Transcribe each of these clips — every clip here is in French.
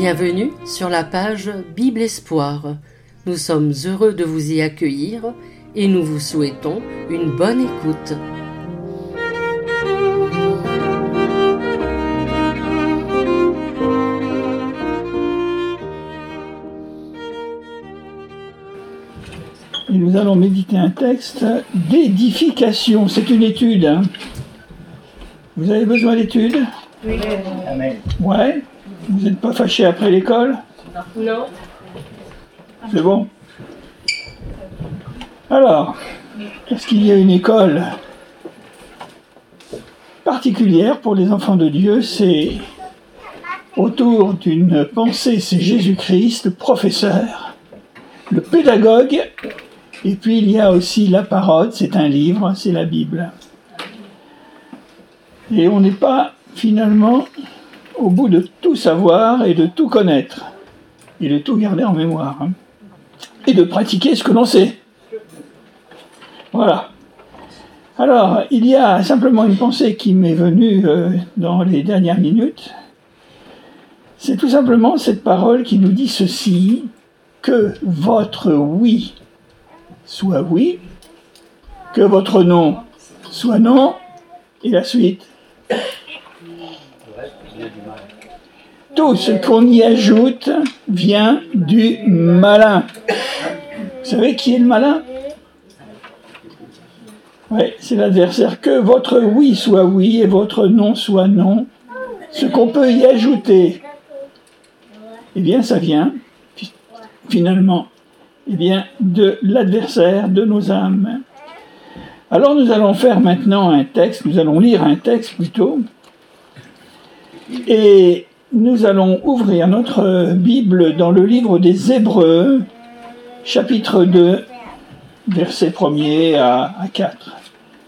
Bienvenue sur la page Bible Espoir. Nous sommes heureux de vous y accueillir et nous vous souhaitons une bonne écoute. Et nous allons méditer un texte d'édification. C'est une étude. Hein. Vous avez besoin d'études? Oui. Amen. Ouais. Vous n'êtes pas fâchés après l'école? Non. C'est bon. Alors, est-ce qu'il y a une école particulière pour les enfants de Dieu? C'est autour d'une pensée, c'est Jésus-Christ, le professeur, le pédagogue, et puis il y a aussi la parole, c'est un livre, c'est la Bible. Et on n'est pas finalement au bout de tout savoir et de tout connaître, et de tout garder en mémoire, hein, et de pratiquer ce que l'on sait. Voilà. Alors, il y a simplement une pensée qui m'est venue dans les dernières minutes. C'est tout simplement cette parole qui nous dit ceci, que votre oui soit oui, que votre non soit non, et la suite. Tout ce qu'on y ajoute vient du malin. Vous savez qui est le malin? Oui, c'est l'adversaire. Que votre oui soit oui et votre non soit non. Ce qu'on peut y ajouter, eh bien, ça vient, finalement, eh bien, de l'adversaire de nos âmes. Alors, nous allons faire maintenant un texte, nous allons lire un texte plutôt, et nous allons ouvrir notre Bible dans le livre des Hébreux, chapitre 2, versets 1er à 4.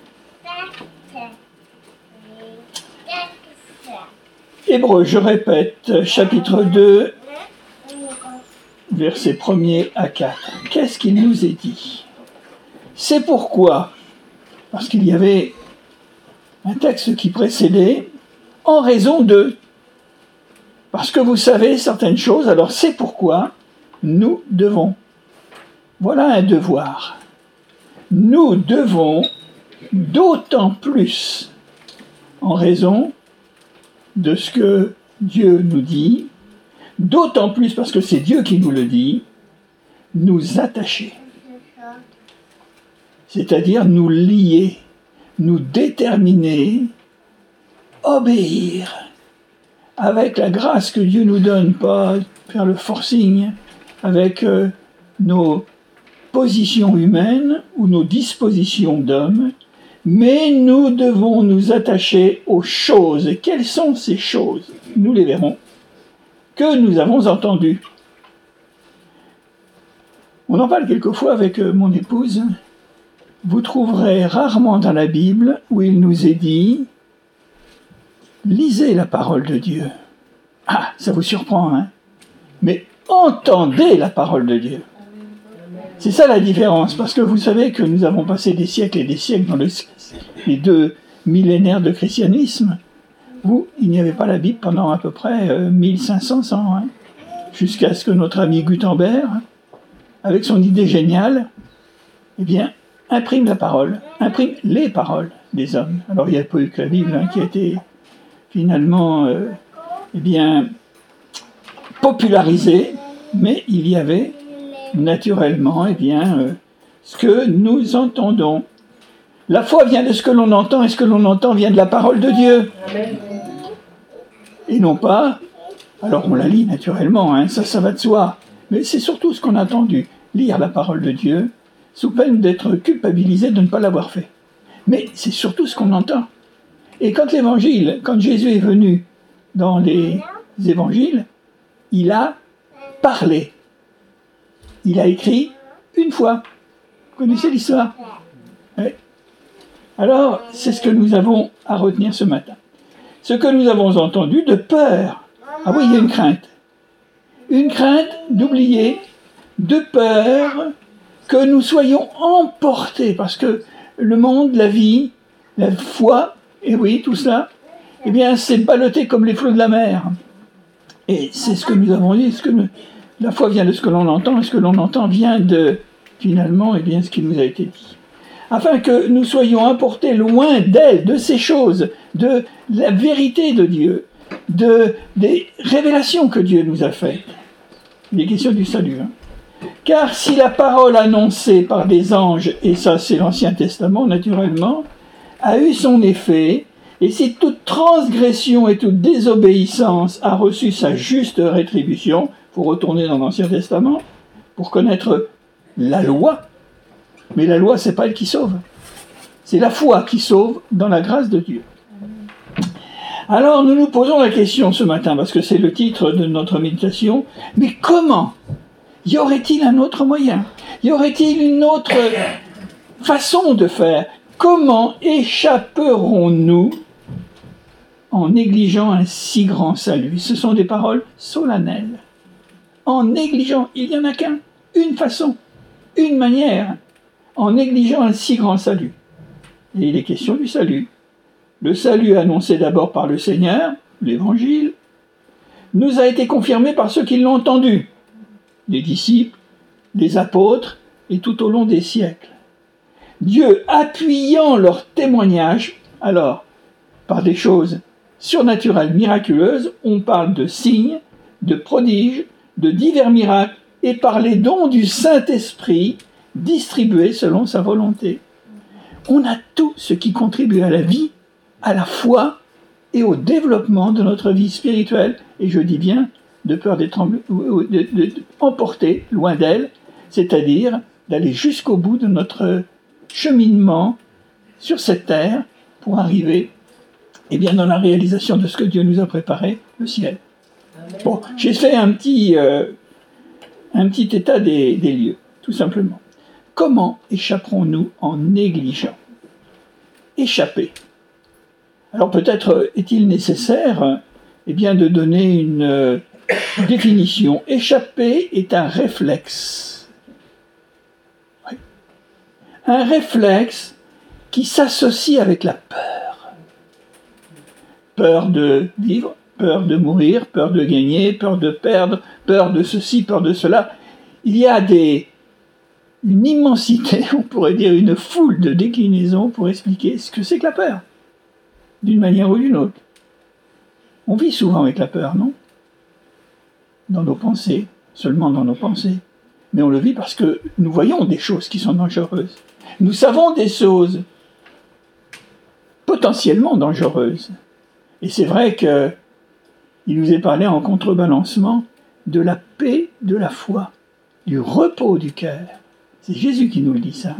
Hébreux, je répète, chapitre 2, versets 1er à 4. Qu'est-ce qu'il nous est dit? C'est pourquoi, parce qu'il y avait un texte qui précédait, en raison de, parce que vous savez certaines choses, alors c'est pourquoi nous devons. Voilà un devoir. Nous devons d'autant plus, en raison de ce que Dieu nous dit, d'autant plus parce que c'est Dieu qui nous le dit, nous attacher. C'est-à-dire nous lier, nous déterminer, obéir, avec la grâce que Dieu nous donne, pas faire le forcing avec nos positions humaines ou nos dispositions d'hommes, mais nous devons nous attacher aux choses. Et quelles sont ces choses? Nous les verrons, que nous avons entendues. On en parle quelquefois avec mon épouse. Vous trouverez rarement dans la Bible où il nous est dit « Lisez la parole de Dieu ». Ah, ça vous surprend, hein? Mais entendez la parole de Dieu. C'est ça la différence, parce que vous savez que nous avons passé des siècles et des siècles dans les 2 millénaires de christianisme, où il n'y avait pas la Bible pendant à peu près 1500 ans, hein, jusqu'à ce que notre ami Gutenberg, avec son idée géniale, eh bien, imprime la parole, imprime les paroles des hommes. Alors il n'y a pas eu que la Bible hein, qui a été finalement eh bien, popularisée, mais il y avait naturellement eh bien, ce que nous entendons. La foi vient de ce que l'on entend, et ce que l'on entend vient de la parole de Dieu. Et non pas, alors on la lit naturellement, hein, ça va de soi, mais c'est surtout ce qu'on a entendu. Lire la parole de Dieu, sous peine d'être culpabilisé de ne pas l'avoir fait. Mais c'est surtout ce qu'on entend. Et quand Jésus est venu dans les évangiles, il a parlé. Il a écrit une fois. Vous connaissez l'histoire? Oui. Alors, c'est ce que nous avons à retenir ce matin. Ce que nous avons entendu de peur. Ah oui, il y a une crainte. Une crainte d'oublier, de peur que nous soyons emportés, parce que le monde, la vie, la foi, et oui, tout cela, eh bien, c'est ballotté comme les flots de la mer. Et c'est ce que nous avons dit, la foi vient de ce que l'on entend, et ce que l'on entend vient de, finalement, ce qui nous a été dit. Afin que nous soyons apportés loin d'elle, de ces choses, de la vérité de Dieu, des révélations que Dieu nous a faites. Il est question du salut. Car si la parole annoncée par des anges, et ça c'est l'Ancien Testament naturellement, a eu son effet, et si toute transgression et toute désobéissance a reçu sa juste rétribution, il faut retourner dans l'Ancien Testament pour connaître la loi. Mais la loi, c'est pas elle qui sauve. C'est la foi qui sauve dans la grâce de Dieu. Alors nous nous posons la question ce matin, parce que c'est le titre de notre méditation, mais comment ? Y aurait-il un autre moyen ? Y aurait-il une autre façon de faire ? Comment échapperons-nous en négligeant un si grand salut ? Ce sont des paroles solennelles. En négligeant, il n'y en a qu'un, une façon, une manière, en négligeant un si grand salut. Et il est question du salut. Le salut annoncé d'abord par le Seigneur, l'Évangile, nous a été confirmé par ceux qui l'ont entendu, les disciples, les apôtres, et tout au long des siècles. Dieu appuyant leur témoignage, alors, par des choses surnaturelles, miraculeuses, on parle de signes, de prodiges, de divers miracles, et par les dons du Saint-Esprit distribués selon sa volonté. On a tout ce qui contribue à la vie, à la foi et au développement de notre vie spirituelle, et je dis bien de peur d'être emporté loin d'elle, c'est-à-dire d'aller jusqu'au bout de notre cheminement sur cette terre pour arriver dans la réalisation de ce que Dieu nous a préparé, le ciel. Bon, j'ai fait un petit état des lieux, tout simplement. Comment échapperons-nous en négligeant ? Échapper. Alors peut-être est-il nécessaire de donner une définition. Échapper est un réflexe. Oui. Un réflexe qui s'associe avec la peur. Peur de vivre, peur de mourir, peur de gagner, peur de perdre, peur de ceci, peur de cela. Il y a une immensité, on pourrait dire une foule de déclinaisons pour expliquer ce que c'est que la peur, d'une manière ou d'une autre. On vit souvent avec la peur, non ? Dans nos pensées, seulement dans nos pensées. Mais on le vit parce que nous voyons des choses qui sont dangereuses. Nous savons des choses potentiellement dangereuses. Et c'est vrai qu'il nous est parlé en contrebalancement de la paix de la foi, du repos du cœur. C'est Jésus qui nous le dit ça,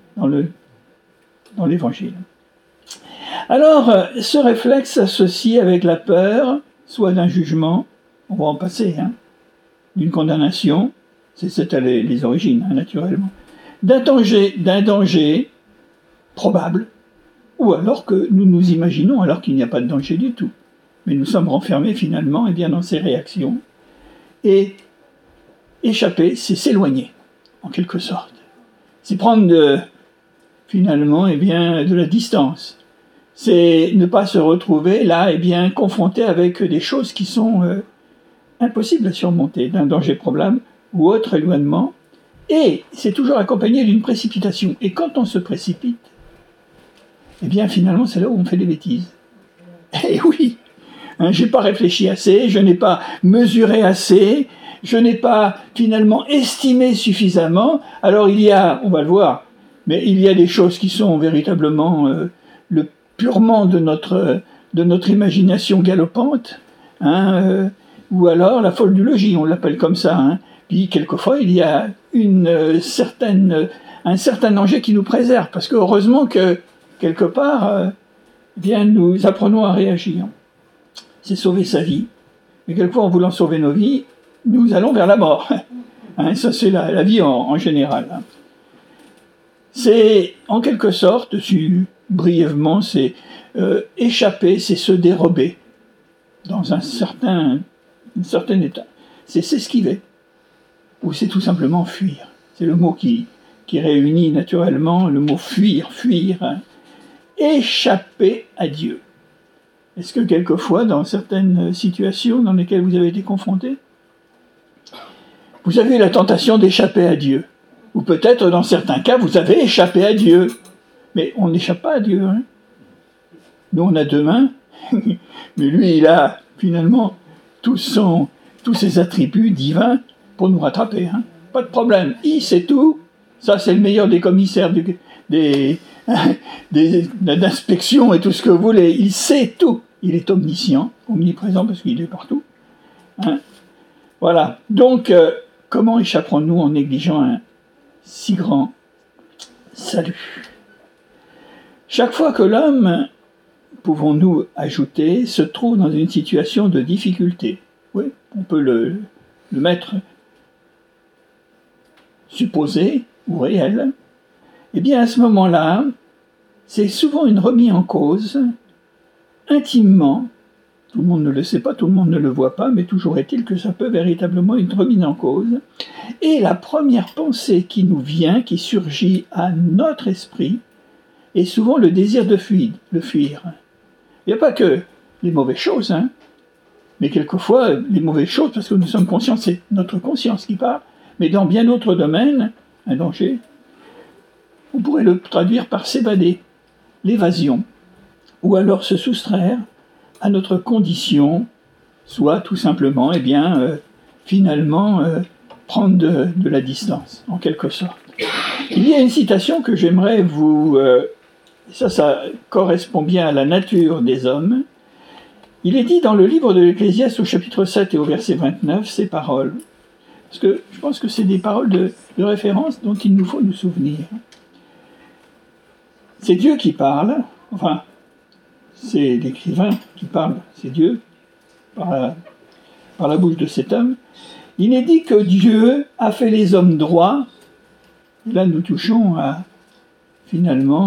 dans l'Évangile. Alors, ce réflexe s'associe avec la peur, soit d'un jugement, on va en passer, d'une condamnation, c'est les origines, naturellement, d'un danger probable, ou alors que nous nous imaginons alors qu'il n'y a pas de danger du tout. Mais nous sommes renfermés finalement dans ces réactions. Et échapper, c'est s'éloigner, en quelque sorte. C'est prendre finalement de la distance. C'est ne pas se retrouver là confronté avec des choses qui sont impossibles à surmonter, d'un danger probable ou autre éloignement. Et c'est toujours accompagné d'une précipitation. Et quand on se précipite, finalement c'est là où on fait des bêtises. Et oui, je n'ai pas réfléchi assez, je n'ai pas mesuré assez, je n'ai pas finalement estimé suffisamment. Alors on va le voir, mais il y a des choses qui sont véritablement le purement de notre imagination galopante, ou alors la folle du logis, on l'appelle comme ça. Puis quelquefois il y a un certain danger qui nous préserve, parce que heureusement que quelque part, nous apprenons à réagir. C'est sauver sa vie, mais quelquefois en voulant sauver nos vies, nous allons vers la mort. Ça c'est la vie en général. C'est en quelque sorte, brièvement, c'est échapper, c'est se dérober dans un certain état. C'est s'esquiver, ou c'est tout simplement fuir. C'est le mot qui réunit naturellement le mot fuir. Échapper à Dieu. Est-ce que quelquefois, dans certaines situations dans lesquelles vous avez été confrontés, vous avez eu la tentation d'échapper à Dieu? Ou peut-être, dans certains cas, vous avez échappé à Dieu. Mais on n'échappe pas à Dieu. Hein. Nous, on a deux mains, mais lui, il a finalement tous ses attributs divins pour nous rattraper. Hein. Pas de problème. Il sait tout. Ça, c'est le meilleur des commissaires d'inspection et tout ce que vous voulez. Il sait tout. Il est omniscient, omniprésent parce qu'il est partout. Hein. Voilà. Donc, comment échapperons-nous en négligeant un si grand salut? Chaque fois que l'homme, pouvons-nous ajouter, se trouve dans une situation de difficulté, oui, on peut le mettre supposé ou réel, eh bien à ce moment-là, c'est souvent une remise en cause, intimement, tout le monde ne le sait pas, tout le monde ne le voit pas, mais toujours est-il que ça peut véritablement être une remise en cause. Et la première pensée qui nous vient, qui surgit à notre esprit, est souvent le désir de fuir. Il n'y a pas que les mauvaises choses, hein, mais quelquefois les mauvaises choses, parce que nous sommes conscients, c'est notre conscience qui parle, mais dans bien d'autres domaines, un danger, on pourrait le traduire par s'évader, l'évasion, ou alors se soustraire à notre condition, soit tout simplement, finalement, prendre de la distance, en quelque sorte. Il y a une citation que j'aimerais vous... ça correspond bien à la nature des hommes. Il est dit dans le livre de l'Ecclésiaste au chapitre 7 et au verset 29, ces paroles. Parce que je pense que c'est des paroles de référence dont il nous faut nous souvenir. C'est Dieu qui parle, enfin, c'est l'écrivain qui parle, c'est Dieu, par la bouche de cet homme. Il est dit que Dieu a fait les hommes droits. Et là, nous touchons à, finalement,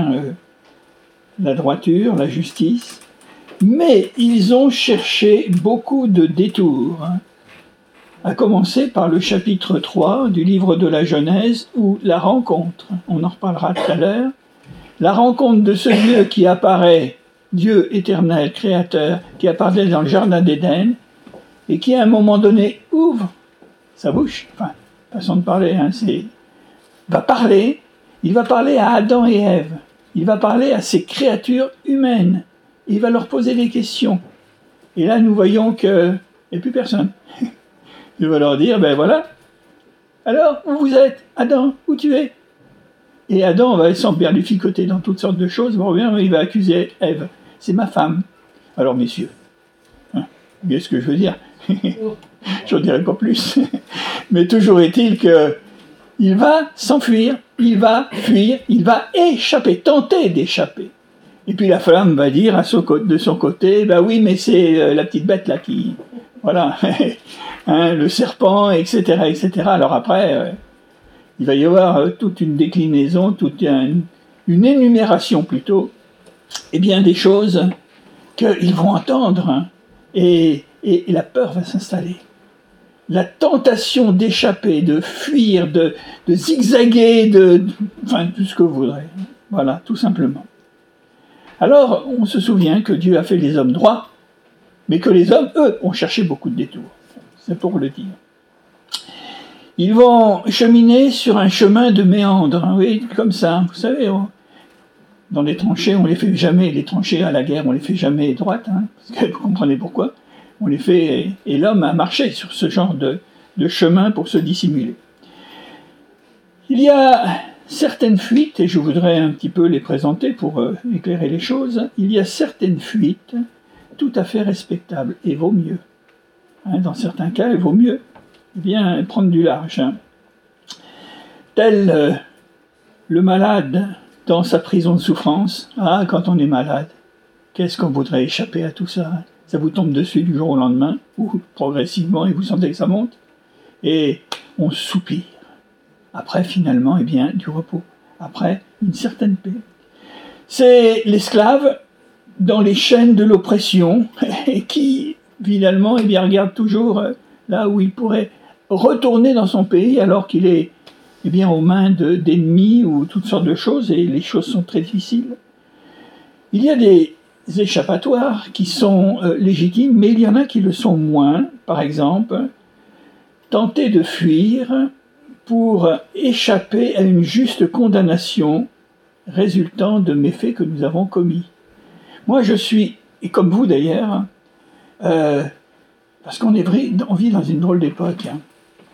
la droiture, la justice. Mais ils ont cherché beaucoup de détours. Hein. À commencer par le chapitre 3 du livre de la Genèse, où la rencontre, on en reparlera tout à l'heure, la rencontre de ce Dieu qui apparaît, Dieu éternel, créateur, qui apparaît dans le jardin d'Éden, et qui à un moment donné ouvre sa bouche, enfin, façon de parler, hein, il va parler à Adam et Ève, il va parler à ces créatures humaines, il va leur poser des questions. Et là, nous voyons qu'il n'y a plus personne. Il va leur dire, ben voilà, alors, où vous êtes, Adam, où tu es? Et Adam va s'emberlificoter dans toutes sortes de choses, il va accuser Ève, c'est ma femme. Alors, messieurs, hein, vous voyez ce que je veux dire? Je n'en dirai pas plus. Mais toujours est-il qu'il va s'enfuir, il va fuir, il va échapper, tenter d'échapper. Et puis la femme va dire de son côté, bah oui, mais c'est la petite bête là qui... Voilà, hein, le serpent, etc., etc. Alors après, il va y avoir toute une déclinaison, toute une énumération plutôt, des choses qu'ils vont entendre, hein, et la peur va s'installer. La tentation d'échapper, de fuir, de zigzaguer, enfin, tout ce que vous voudrez. Voilà, tout simplement. Alors, on se souvient que Dieu a fait les hommes droits, mais que les hommes, eux, ont cherché beaucoup de détours. C'est pour le dire. Ils vont cheminer sur un chemin de méandres, hein, oui, comme ça, vous savez. Dans les tranchées, on les fait jamais, les tranchées à la guerre, on les fait jamais droites, hein, parce que vous comprenez pourquoi. On les fait, et l'homme a marché sur ce genre de chemin pour se dissimuler. Il y a certaines fuites, et je voudrais un petit peu les présenter pour éclairer les choses, il y a certaines fuites tout à fait respectables, et vaut mieux. Hein, dans certains cas, il vaut mieux prendre du large. Hein. Tel le malade dans sa prison de souffrance. Ah, quand on est malade, qu'est-ce qu'on voudrait échapper à tout ça, hein? Ça vous tombe dessus du jour au lendemain, ou progressivement, et vous sentez que ça monte, et on soupire. Après, finalement, du repos. Après, une certaine paix. C'est l'esclave dans les chaînes de l'oppression, et qui, finalement, regarde toujours là où il pourrait retourner dans son pays, alors qu'il est aux mains d'ennemis ou toutes sortes de choses, et les choses sont très difficiles. Il y a des échappatoires qui sont légitimes, mais il y en a qui le sont moins. Par exemple, tenter de fuir pour échapper à une juste condamnation résultant de méfaits que nous avons commis. Moi, je suis, et comme vous d'ailleurs, parce qu'on vit dans une drôle d'époque, hein.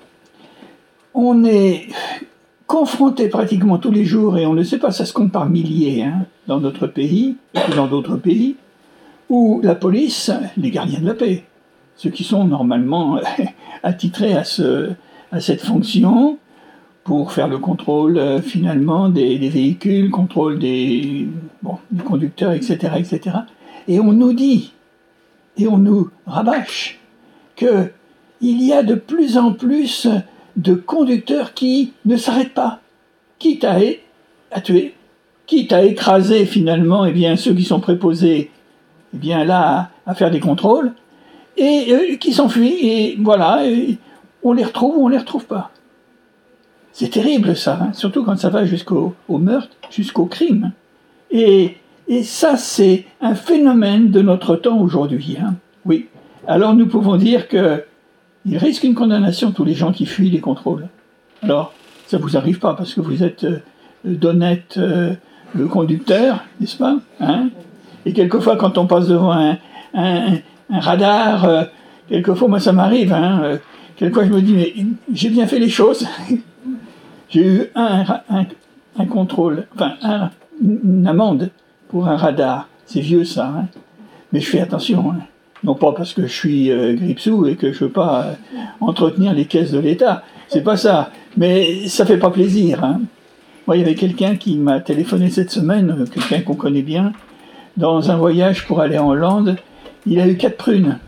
On est confronté pratiquement tous les jours, et on ne sait pas, ça se compte par milliers, hein, dans notre pays, et dans d'autres pays, où la police, les gardiens de la paix, ceux qui sont normalement attitrés à cette fonction, pour faire le contrôle finalement des véhicules, contrôle des conducteurs, etc., etc. Et on nous dit, et on nous rabâche, qu'il y a de plus en plus de conducteurs qui ne s'arrêtent pas, quitte à tuer, quitte à écraser finalement ceux qui sont préposés là à faire des contrôles, et qui s'enfuient, et voilà, et on les retrouve ou on les retrouve pas. C'est terrible ça, hein, surtout quand ça va jusqu'au meurtre, jusqu'au crime. Et ça, c'est un phénomène de notre temps aujourd'hui. Hein. Oui. Alors nous pouvons dire qu'ils risquent une condamnation, tous les gens qui fuient les contrôles. Alors, ça ne vous arrive pas parce que vous êtes d'honnêtes conducteurs, n'est-ce pas, hein? Et quelquefois, quand on passe devant un radar, quelquefois, moi ça m'arrive, hein, quelquefois je me dis, mais j'ai bien fait les choses. J'ai eu un contrôle, une amende pour un radar. C'est vieux ça, hein. Mais je fais attention. Hein. Non pas parce que je suis Gripsou et que je ne veux pas entretenir les caisses de l'État. C'est pas ça. Mais ça fait pas plaisir. Hein. Moi, il y avait quelqu'un qui m'a téléphoné cette semaine, quelqu'un qu'on connaît bien, dans un voyage pour aller en Hollande. Il a eu 4 prunes.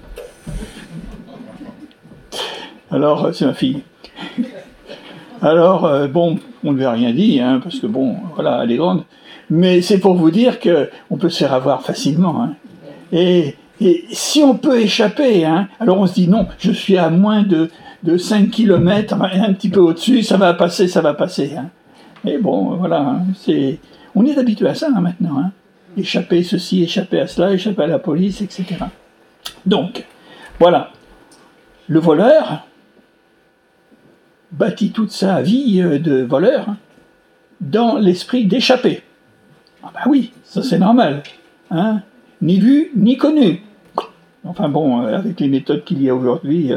Alors, c'est ma fille. Alors, on ne lui a rien dit, hein, parce que voilà, elle est grande. Mais c'est pour vous dire qu'on peut se faire avoir facilement. Hein. Et si on peut échapper, hein, alors on se dit non, je suis à moins de 5 km, un petit peu au-dessus, ça va passer. Hein. Et voilà, hein, on est habitué à ça hein, maintenant. Hein. Échapper ceci, échapper à cela, échapper à la police, etc. Donc, voilà. Le voleur bâtit toute sa vie de voleur dans l'esprit d'échapper. Ah ben oui, ça c'est normal. Hein, ni vu, ni connu. Enfin avec les méthodes qu'il y a aujourd'hui,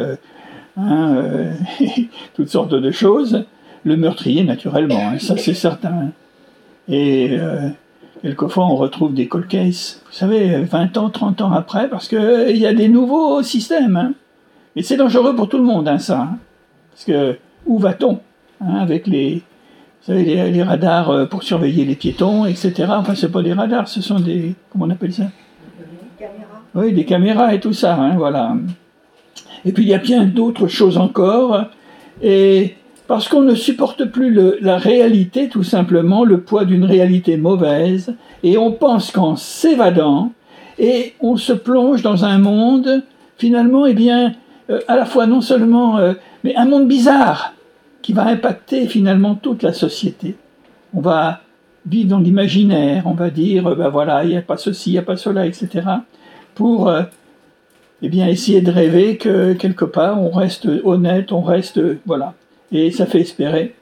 toutes sortes de choses, le meurtrier naturellement, hein, ça c'est certain. Et quelquefois on retrouve des cold cases, vous savez, 20 ans, 30 ans après, parce qu'il y a des nouveaux systèmes. Hein. Et c'est dangereux pour tout le monde, hein, ça. Hein, parce que où va-t-on hein, avec les radars pour surveiller les piétons, etc. Enfin, c'est pas des radars, ce sont des... Comment on appelle ça ? Des caméras. Oui, des caméras et tout ça, hein, voilà. Et puis, il y a bien d'autres choses encore. Et parce qu'on ne supporte plus la réalité, tout simplement, le poids d'une réalité mauvaise, et on pense qu'en s'évadant, et on se plonge dans un monde, finalement, à la fois non seulement... mais un monde bizarre qui va impacter finalement toute la société. On va vivre dans l'imaginaire, on va dire, il n'y a pas ceci, il n'y a pas cela, etc. Pour essayer de rêver que quelque part on reste honnête, on reste... voilà. Et ça fait espérer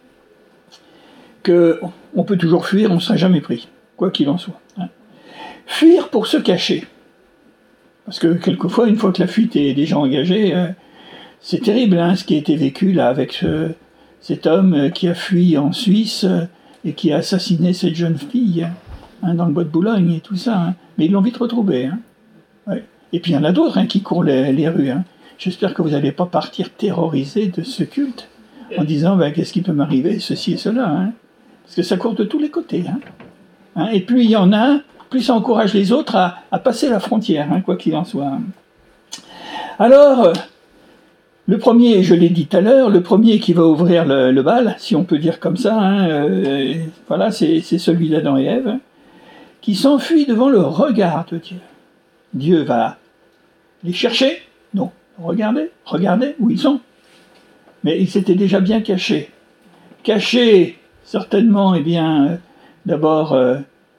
qu'on peut toujours fuir, on ne sera jamais pris, quoi qu'il en soit. Hein. Fuir pour se cacher. Parce que quelquefois, une fois que la fuite est déjà engagée... c'est terrible hein, ce qui a été vécu là avec cet homme qui a fui en Suisse et qui a assassiné cette jeune fille hein, dans le bois de Boulogne et tout ça. Hein. Mais ils l'ont vite retrouvé. Hein. Ouais. Et puis il y en a d'autres hein, qui courent les rues. Hein. J'espère que vous n'allez pas partir terrorisé de ce culte en disant qu'est-ce qui peut m'arriver, ceci et cela. Hein. Parce que ça court de tous les côtés. Hein. Hein. Et plus il y en a, plus ça encourage les autres à passer la frontière, hein, quoi qu'il en soit. Alors... le premier, je l'ai dit tout à l'heure, le premier qui va ouvrir le bal, si on peut dire comme ça, hein, voilà, c'est celui d'Adam et Ève, qui s'enfuit devant le regard de Dieu. Dieu va les chercher, non, regardez où ils sont. Mais ils s'étaient déjà bien cachés. Cachés, certainement, d'abord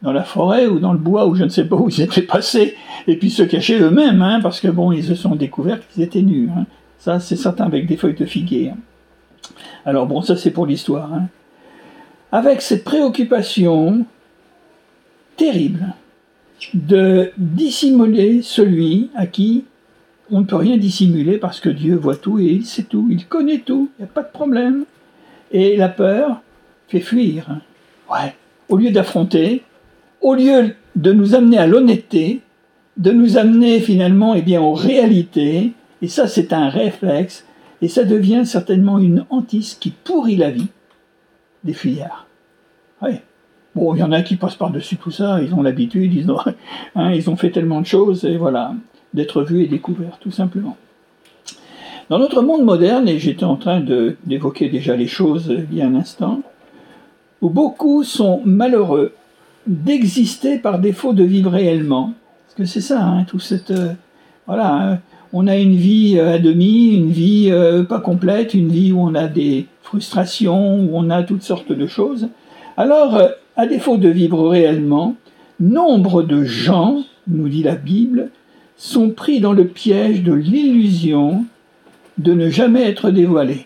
dans la forêt ou dans le bois, ou je ne sais pas où ils étaient passés, et puis se cacher eux-mêmes, hein, parce que bon, ils se sont découverts qu'ils étaient nus. Hein. Ça, c'est certain, avec des feuilles de figuier. Hein. Alors bon, ça c'est pour l'histoire. Hein. Avec cette préoccupation terrible de dissimuler celui à qui on ne peut rien dissimuler parce que Dieu voit tout et il sait tout, il connaît tout, il n'y a pas de problème. Et la peur fait fuir. Ouais. Au lieu d'affronter, au lieu de nous amener à l'honnêteté, de nous amener finalement aux réalités, et ça c'est un réflexe, et ça devient certainement une hantise qui pourrit la vie des fuyards. Ouais. Bon, il y en a qui passent par-dessus tout ça, ils ont l'habitude, ils ont fait tellement de choses, et voilà, d'être vus et découverts, tout simplement. Dans notre monde moderne, et j'étais en train d'évoquer déjà les choses il y a un instant, où beaucoup sont malheureux d'exister par défaut de vivre réellement. Parce que c'est ça, hein, tout cette... voilà, hein, on a une vie à demi, une vie pas complète, une vie où on a des frustrations, où on a toutes sortes de choses. Alors, à défaut de vivre réellement, nombre de gens, nous dit la Bible, sont pris dans le piège de l'illusion de ne jamais être dévoilés.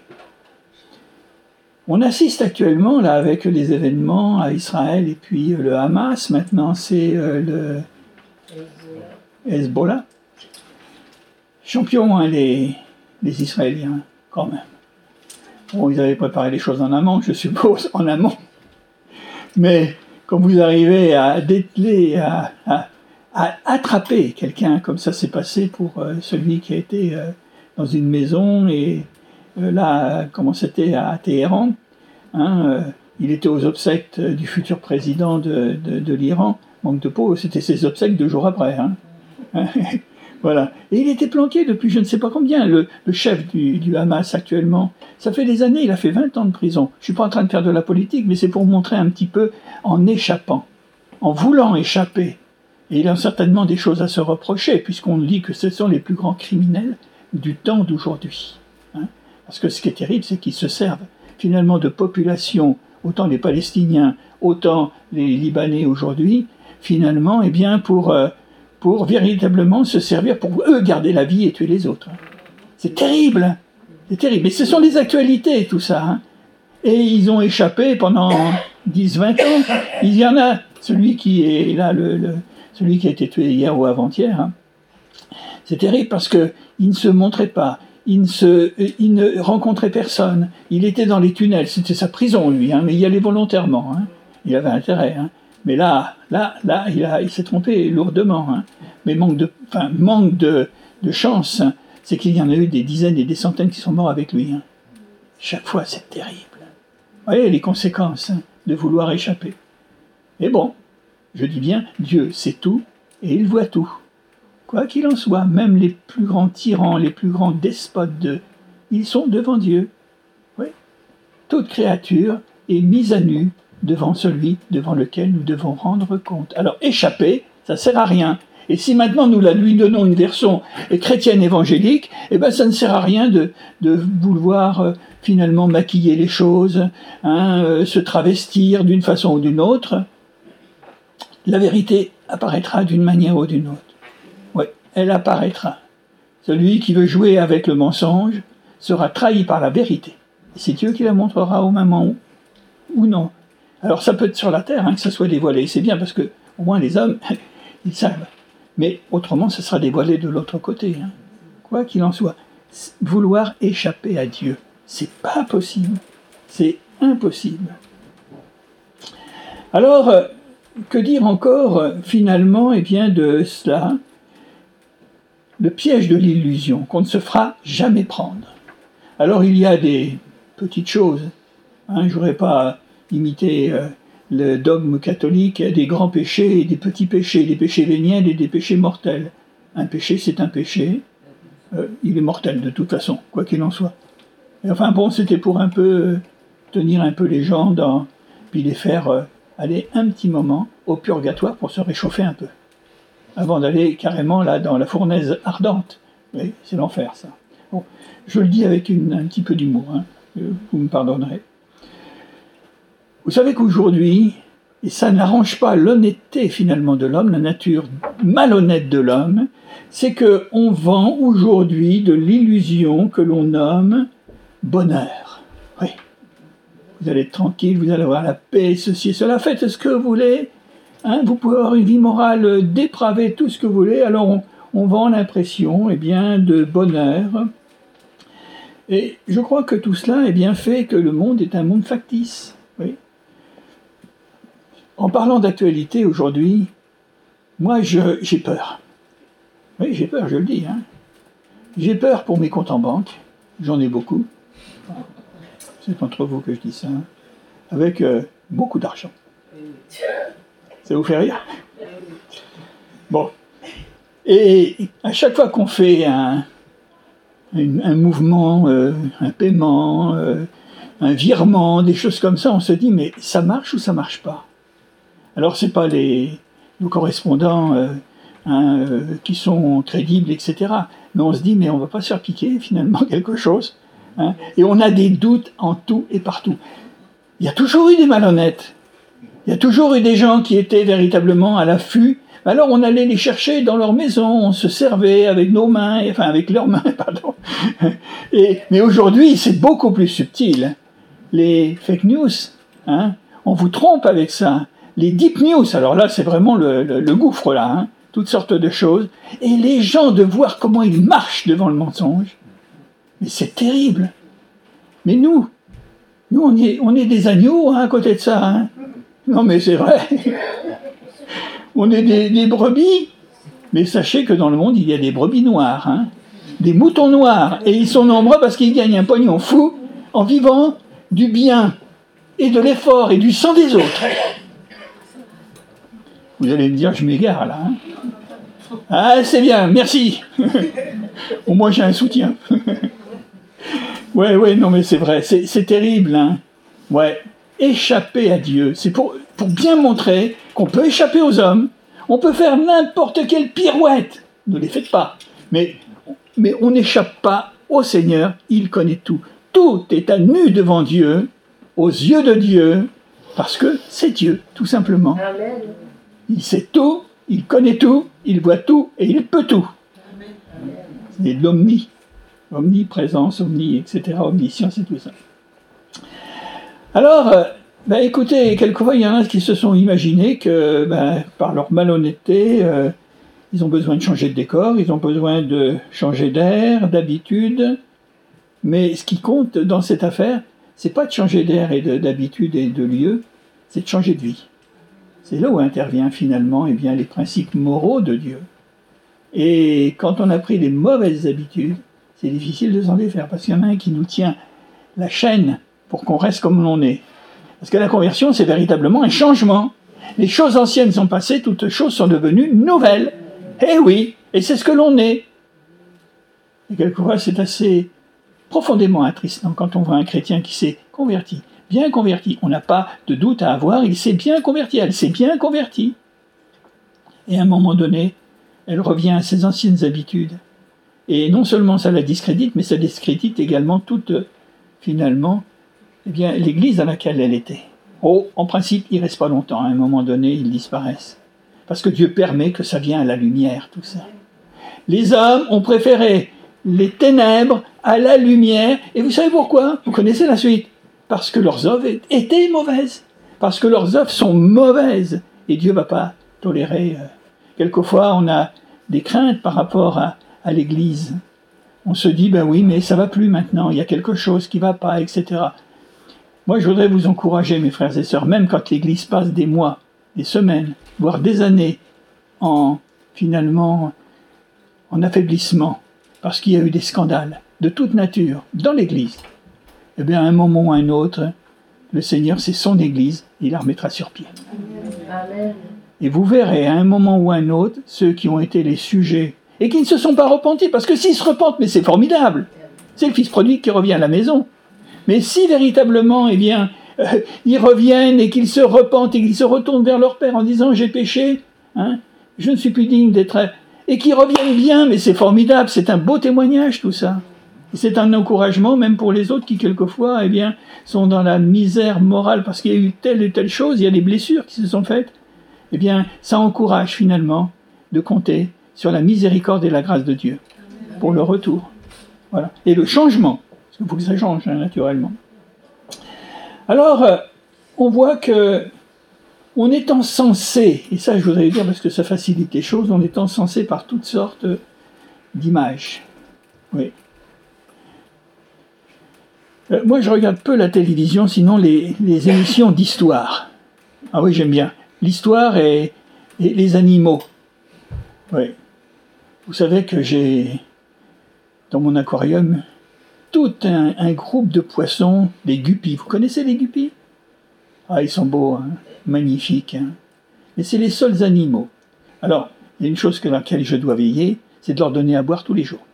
On assiste actuellement, là, avec les événements à Israël et puis le Hamas, maintenant c'est le Hezbollah. Champions, hein, les Israéliens, quand même. Bon, ils avaient préparé les choses en amont, je suppose, en amont. Mais quand vous arrivez à dételer, à attraper quelqu'un, comme ça s'est passé pour celui qui a été dans une maison, et là, comment c'était à Téhéran, hein, il était aux obsèques du futur président de l'Iran, manque de peau, c'était ses obsèques 2 jours après. Hein. Voilà. Et il était planqué depuis je ne sais pas combien, le chef du Hamas actuellement. Ça fait des années, il a fait 20 ans de prison. Je ne suis pas en train de faire de la politique, mais c'est pour montrer un petit peu en échappant, en voulant échapper. Et il a certainement des choses à se reprocher, puisqu'on dit que ce sont les plus grands criminels du temps d'aujourd'hui. Hein. Parce que ce qui est terrible, c'est qu'ils se servent finalement de populations, autant les Palestiniens, autant les Libanais aujourd'hui, finalement, pour véritablement se servir, pour eux garder la vie et tuer les autres. C'est terrible, c'est terrible. Mais ce sont les actualités, tout ça. Hein. Et ils ont échappé pendant 10-20 ans. Il y en a, celui qui est là, celui qui a été tué hier ou avant-hier. Hein. C'est terrible parce qu'il ne se montrait pas, il ne rencontrait personne. Il était dans les tunnels, c'était sa prison lui, hein, mais il y allait volontairement. Hein. Il avait intérêt. Hein. Mais là, il s'est trompé lourdement. Hein. Mais manque de chance, hein, c'est qu'il y en a eu des dizaines et des centaines qui sont morts avec lui. Hein. Chaque fois, c'est terrible. Vous voyez les conséquences hein, de vouloir échapper. Et bon, je dis bien, Dieu sait tout et il voit tout. Quoi qu'il en soit, même les plus grands tyrans, les plus grands despotes ils sont devant Dieu. Oui. Toute créature est mise à nu devant celui devant lequel nous devons rendre compte. Alors, échapper, ça ne sert à rien. Et si maintenant nous lui donnons une version chrétienne évangélique, eh ben ça ne sert à rien de vouloir finalement maquiller les choses, hein, se travestir d'une façon ou d'une autre. La vérité apparaîtra d'une manière ou d'une autre. Oui, elle apparaîtra. Celui qui veut jouer avec le mensonge sera trahi par la vérité. Et c'est Dieu qui la montrera au moment ou non. Alors ça peut être sur la terre, hein, que ça soit dévoilé. C'est bien parce que au moins les hommes, ils savent. Mais autrement, ce sera dévoilé de l'autre côté. Hein. Quoi qu'il en soit, vouloir échapper à Dieu, c'est pas possible. C'est impossible. Alors, que dire encore finalement de cela? Le piège de l'illusion qu'on ne se fera jamais prendre. Alors il y a des petites choses. Hein, je ne voudrais pas imiter le dogme catholique, il y a des grands péchés et des petits péchés, des péchés véniels et des péchés mortels. Un péché, c'est un péché. Il est mortel de toute façon, quoi qu'il en soit. Et enfin bon, c'était pour un peu tenir un peu les gens, puis les faire aller un petit moment au purgatoire pour se réchauffer un peu, avant d'aller carrément là dans la fournaise ardente. Oui, c'est l'enfer ça. Bon, je le dis avec un petit peu d'humour, hein, vous me pardonnerez. Vous savez qu'aujourd'hui, et ça n'arrange pas l'honnêteté finalement de l'homme, la nature malhonnête de l'homme, c'est qu'on vend aujourd'hui de l'illusion que l'on nomme bonheur. Oui. Vous allez être tranquille, vous allez avoir la paix, ceci et cela, faites ce que vous voulez. Hein, vous pouvez avoir une vie morale dépravée, tout ce que vous voulez. Alors on vend l'impression de bonheur. Et je crois que tout cela fait que le monde est un monde factice. Oui. En parlant d'actualité aujourd'hui, moi j'ai peur. Oui, j'ai peur, je le dis. Hein. J'ai peur pour mes comptes en banque. J'en ai beaucoup. C'est entre vous que je dis ça. Avec beaucoup d'argent. Ça vous fait rire? Bon. Et à chaque fois qu'on fait un mouvement, un paiement, un virement, des choses comme ça, on se dit, mais ça marche ou ça marche pas? Alors, c'est pas nos correspondants qui sont crédibles, etc. Mais on se dit, mais on va pas se faire piquer, finalement, quelque chose. Hein, et on a des doutes en tout et partout. Il y a toujours eu des malhonnêtes. Il y a toujours eu des gens qui étaient véritablement à l'affût. Alors on allait les chercher dans leur maison, on se servait avec nos mains, enfin avec leurs mains, pardon. Mais aujourd'hui, c'est beaucoup plus subtil. Les fake news, hein, on vous trompe avec ça. Les deep news, alors là, c'est vraiment le gouffre, là, hein, toutes sortes de choses. Et les gens, de voir comment ils marchent devant le mensonge, mais c'est terrible. Mais nous on est des agneaux, hein, à côté de ça. Hein. Non, mais c'est vrai. On est des brebis. Mais sachez que dans le monde, il y a des brebis noires, hein, des moutons noirs. Et ils sont nombreux parce qu'ils gagnent un pognon fou en vivant du bien et de l'effort et du sang des autres. Vous allez me dire, je m'égare là. Hein. Ah, c'est bien, merci. Au moins, j'ai un soutien. Ouais, non, mais c'est vrai, c'est terrible. Hein. Ouais, échapper à Dieu, c'est pour bien montrer qu'on peut échapper aux hommes, on peut faire n'importe quelle pirouette, ne les faites pas, mais on n'échappe pas au Seigneur, il connaît tout. Tout est à nu devant Dieu, aux yeux de Dieu, parce que c'est Dieu, tout simplement. Amen. Il sait tout, il connaît tout, il voit tout et il peut tout. C'est de omniprésence, etc., omniscience et tout ça. Alors, écoutez, quelquefois, il y en a qui se sont imaginés que, par leur malhonnêteté, ils ont besoin de changer de décor, ils ont besoin de changer d'air, d'habitude. Mais ce qui compte dans cette affaire, c'est pas de changer d'air et d'habitude et de lieu, c'est de changer de vie. C'est là où intervient finalement les principes moraux de Dieu. Et quand on a pris les mauvaises habitudes, c'est difficile de s'en défaire, parce qu'il y en a un qui nous tient la chaîne pour qu'on reste comme l'on est. Parce que la conversion, c'est véritablement un changement. Les choses anciennes sont passées, toutes choses sont devenues nouvelles. Eh oui, et c'est ce que l'on est. Et quelquefois, c'est assez profondément attristant quand on voit un chrétien qui s'est converti, bien converti. On n'a pas de doute à avoir, il s'est bien converti, elle s'est bien convertie. Et à un moment donné, elle revient à ses anciennes habitudes. Et non seulement ça la discrédite, mais ça discrédite également toute, finalement, l'église dans laquelle elle était. En principe, ils ne restent pas longtemps. À un moment donné, ils disparaissent. Parce que Dieu permet que ça vienne à la lumière, tout ça. Les hommes ont préféré les ténèbres à la lumière. Et vous savez pourquoi? Vous connaissez la suite. Parce que leurs œuvres étaient mauvaises. Parce que leurs œuvres sont mauvaises. Et Dieu ne va pas tolérer. Quelquefois, on a des craintes par rapport à l'Église. On se dit, oui, mais ça ne va plus maintenant. Il y a quelque chose qui ne va pas, etc. Moi, je voudrais vous encourager, mes frères et sœurs, même quand l'Église passe des mois, des semaines, voire des années en affaiblissement, parce qu'il y a eu des scandales de toute nature dans l'Église, à un moment ou à un autre, le Seigneur, c'est son Église, il la remettra sur pied. Amen. Et vous verrez, à un moment ou à un autre, ceux qui ont été les sujets, et qui ne se sont pas repentis, parce que s'ils se repentent, mais c'est formidable, c'est le fils prodigue qui revient à la maison. Mais si véritablement, ils reviennent et qu'ils se repentent et qu'ils se retournent vers leur Père en disant « j'ai péché, hein, je ne suis plus digne d'être... » et qu'ils reviennent bien, mais c'est formidable, c'est un beau témoignage tout ça. Et c'est un encouragement même pour les autres qui, quelquefois, eh bien, sont dans la misère morale parce qu'il y a eu telle et telle chose, il y a des blessures qui se sont faites. Eh bien, ça encourage finalement de compter sur la miséricorde et la grâce de Dieu pour le retour. Voilà. Et le changement, parce qu'il faut que ça change, hein, naturellement. Alors, on voit que on est encensé, et ça je voudrais dire parce que ça facilite les choses, on est encensé par toutes sortes d'images. Oui. Moi je regarde peu la télévision, sinon les émissions d'histoire. Ah oui, j'aime bien. L'histoire et les animaux. Oui. Vous savez que j'ai, dans mon aquarium, tout un groupe de poissons, des guppies. Vous connaissez les guppies? Ah, ils sont beaux, hein, magnifiques. Hein. Mais c'est les seuls animaux. Alors, il y a une chose à laquelle je dois veiller, c'est de leur donner à boire tous les jours.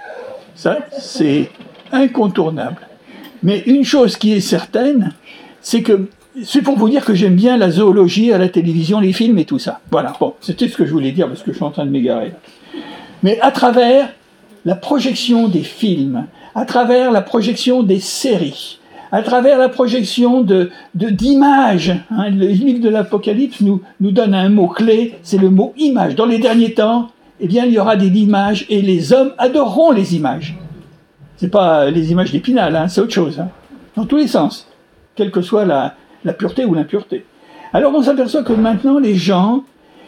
Ça, c'est incontournable. Mais une chose qui est certaine, c'est pour vous dire que j'aime bien la zoologie à la télévision, les films et tout ça. Voilà, bon, c'était ce que je voulais dire parce que je suis en train de m'égarer. Mais à travers la projection des films, à travers la projection des séries, à travers la projection d'images, hein, le livre de l'Apocalypse nous donne un mot-clé, c'est le mot image. Dans les derniers temps, eh bien, il y aura des images et les hommes adoreront les images. C'est pas les images d'Épinal, hein, c'est autre chose. Hein, dans tous les sens, quelle que soit la pureté ou l'impureté. Alors on s'aperçoit que maintenant les gens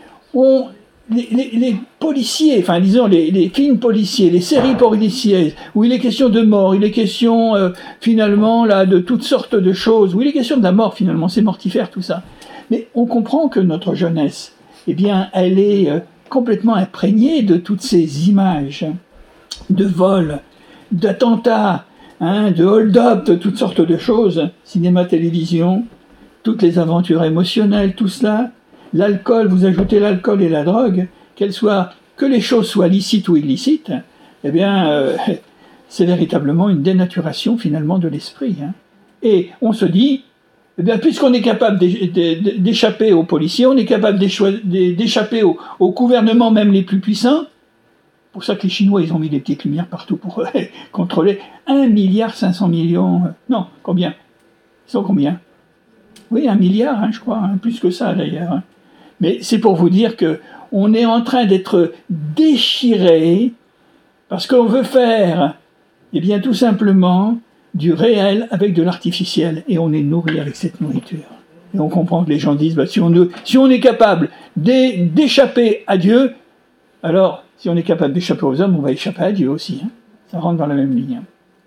ont les policiers, enfin disons les films policiers, les séries policières, où il est question de mort, il est question finalement là de toutes sortes de choses, où il est question de la mort finalement, c'est mortifère tout ça. Mais on comprend que notre jeunesse, eh bien, elle est complètement imprégnée de toutes ces images de vols, d'attentats, hein, de hold-up, de toutes sortes de choses, cinéma, télévision, toutes les aventures émotionnelles, tout cela. L'alcool, vous ajoutez l'alcool et la drogue, que les choses soient licites ou illicites, eh bien, c'est véritablement une dénaturation finalement de l'esprit. Hein. Et on se dit, eh bien, puisqu'on est capable d'échapper aux policiers, on est capable d'échapper aux gouvernements même les plus puissants. C'est pour ça que les Chinois, ils ont mis des petites lumières partout pour contrôler 1,5 milliard. Non, combien? Ils sont combien? Oui, 1 milliard, hein, je crois, hein, plus que ça d'ailleurs. Hein. Mais c'est pour vous dire qu'on est en train d'être déchiré parce qu'on veut faire, eh bien, tout simplement du réel avec de l'artificiel. Et on est nourri avec cette nourriture. Et on comprend que les gens disent, bah, si on est capable d'échapper à Dieu, alors, si on est capable d'échapper aux hommes, on va échapper à Dieu aussi. Hein. Ça rentre dans la même ligne.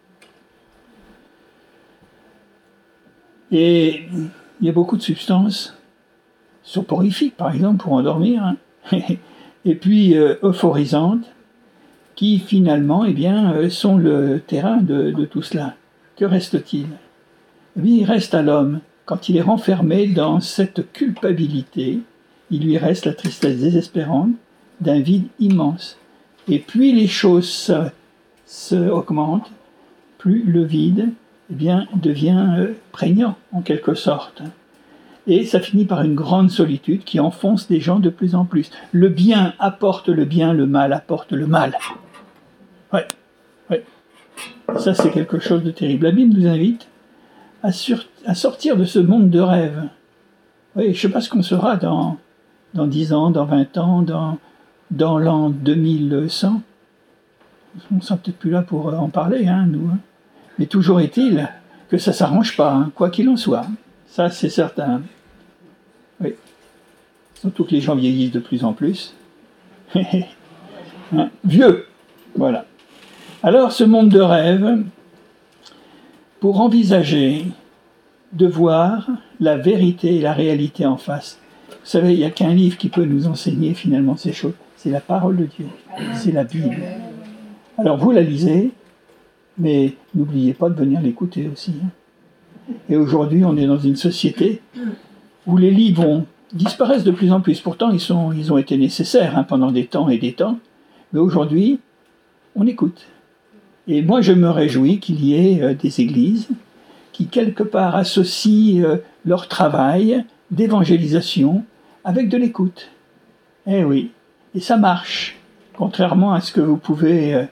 Et il y a beaucoup de substances soporifiques, par exemple, pour endormir, hein. Et puis euphorisantes, qui finalement eh bien, sont le terrain de tout cela. Que reste-t-il? Eh bien, il reste à l'homme, quand il est renfermé dans cette culpabilité, il lui reste la tristesse désespérante d'un vide immense. Et plus les choses se augmentent, plus le vide eh bien, devient prégnant, en quelque sorte. Et ça finit par une grande solitude qui enfonce les gens de plus en plus. Le bien apporte le bien, le mal apporte le mal. Ouais. Ça, c'est quelque chose de terrible. La Bible nous invite à sortir de ce monde de rêve. Oui, je ne sais pas ce qu'on sera dans 10 ans, dans 20 ans, dans l'an 2100. On ne sera peut-être plus là pour en parler, hein, nous. Hein. Mais toujours est-il que ça ne s'arrange pas, hein, quoi qu'il en soit. Ça, c'est certain. Oui. Surtout que les gens vieillissent de plus en plus. Hein, vieux. Voilà. Alors, ce monde de rêve, pour envisager de voir la vérité et la réalité en face. Vous savez, il n'y a qu'un livre qui peut nous enseigner finalement ces choses. C'est la parole de Dieu. C'est la Bible. Alors, vous la lisez, mais n'oubliez pas de venir l'écouter aussi. Et aujourd'hui, on est dans une société où les livres disparaissent de plus en plus. Pourtant, ils ont été nécessaires hein, pendant des temps et des temps. Mais aujourd'hui, on écoute. Et moi, je me réjouis qu'il y ait des églises qui, quelque part, associent leur travail d'évangélisation avec de l'écoute. Eh oui, et ça marche. Contrairement à ce que vous pouvez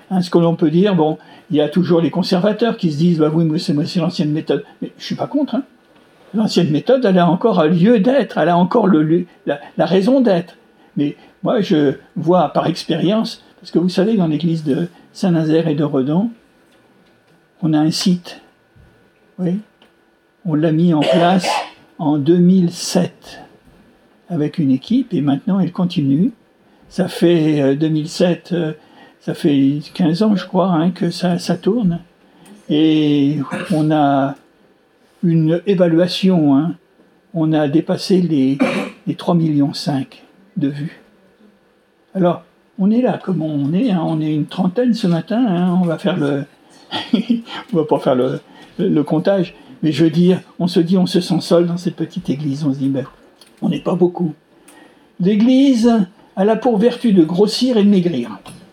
Ce que l'on peut dire, bon, il y a toujours les conservateurs qui se disent, bah oui, mais c'est l'ancienne méthode. Mais je suis pas contre. L'ancienne méthode, elle a encore un lieu d'être, elle a encore la raison d'être. Mais moi, je vois par expérience, parce que vous savez, dans l'église de Saint-Nazaire et de Redon, on a un site. Oui. On l'a mis en place en 2007 avec une équipe, et maintenant elle continue. Ça fait 2007, ça fait 15 ans, je crois, que ça tourne. Et on a une évaluation, on a dépassé les 3,5 millions de vues. Alors, on est là comme on est, on est une trentaine ce matin, on va faire on va pas faire le comptage, mais je veux dire, on se sent seul dans cette petite église, on se dit, ben, on n'est pas beaucoup. L'église, elle a pour vertu de grossir et de maigrir.